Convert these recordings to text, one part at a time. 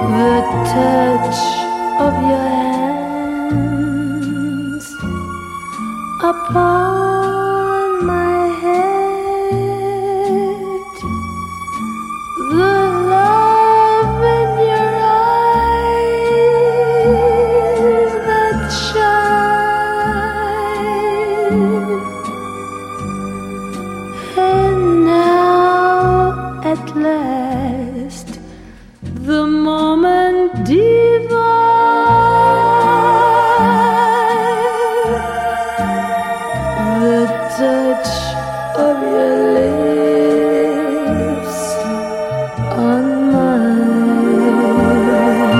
the touch of your hands upon my head, the love in your eyes that shine, and now at last the moment divine, the touch of your lips on mine,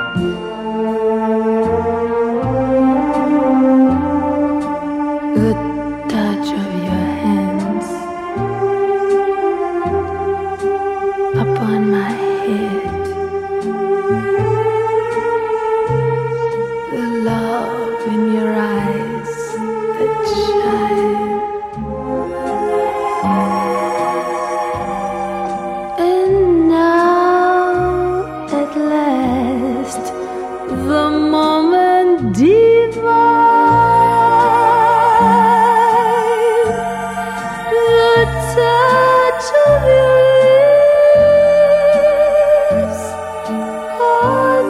the touch of your hands upon my head, the love in your eyes that shine, and now at last the moment divine, the touch of your lips on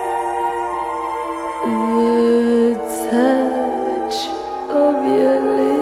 mine, the touch of your lips